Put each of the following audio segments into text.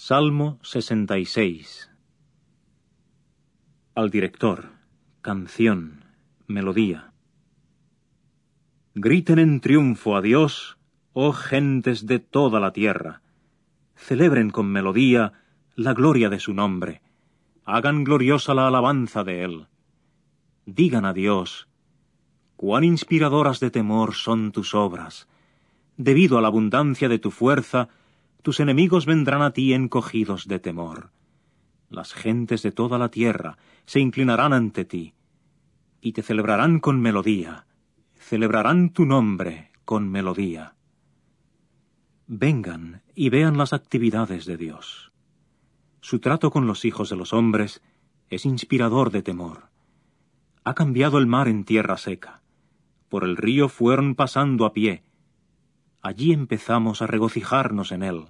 Salmo 66. Al director, canción, melodía. Griten en triunfo a Dios, oh gentes de toda la tierra. Celebren con melodía la gloria de su nombre. Hagan gloriosa la alabanza de Él. Digan a Dios, cuán inspiradoras de temor son tus obras. Debido a la abundancia de tu fuerza, tus enemigos vendrán a ti encogidos de temor. Las gentes de toda la tierra se inclinarán ante ti, y te celebrarán con melodía, celebrarán tu nombre con melodía. Vengan y vean las actividades de Dios. Su trato con los hijos de los hombres es inspirador de temor. Ha cambiado el mar en tierra seca. Por el río fueron pasando a pie. Allí empezamos a regocijarnos en Él.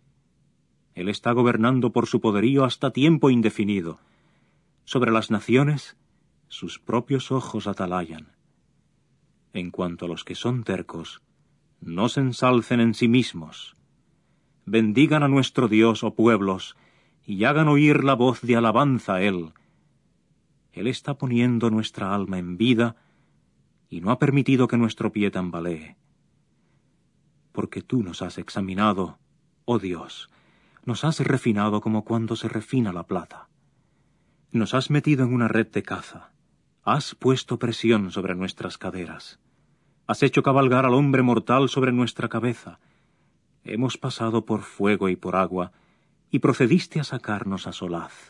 Él está gobernando por su poderío hasta tiempo indefinido. Sobre las naciones, sus propios ojos atalayan. En cuanto a los que son tercos, no se ensalcen en sí mismos. Bendigan a nuestro Dios, oh pueblos, y hagan oír la voz de alabanza a Él. Él está poniendo nuestra alma en vida, y no ha permitido que nuestro pie tambalee. Porque tú nos has examinado, oh Dios, nos has refinado como cuando se refina la plata. Nos has metido en una red de caza, has puesto presión sobre nuestras caderas, has hecho cabalgar al hombre mortal sobre nuestra cabeza. Hemos pasado por fuego y por agua, y procediste a sacarnos a solaz.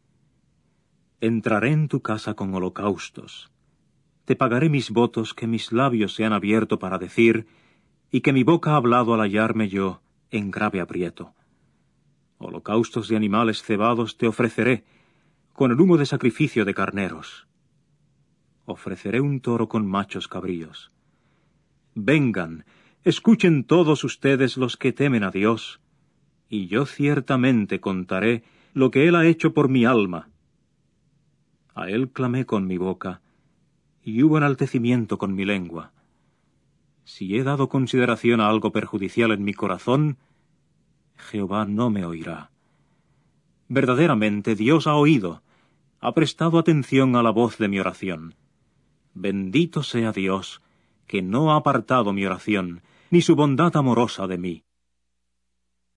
Entraré en tu casa con holocaustos. Te pagaré mis votos que mis labios se han abierto para decir, y que mi boca ha hablado al hallarme yo en grave aprieto. Holocaustos de animales cebados te ofreceré, con el humo de sacrificio de carneros. Ofreceré un toro con machos cabríos. Vengan, escuchen todos ustedes los que temen a Dios, y yo ciertamente contaré lo que Él ha hecho por mi alma. A Él clamé con mi boca, y hubo enaltecimiento con mi lengua. Si he dado consideración a algo perjudicial en mi corazón, Jehová no me oirá. Verdaderamente Dios ha oído, ha prestado atención a la voz de mi oración. Bendito sea Dios, que no ha apartado mi oración, ni su bondad amorosa de mí.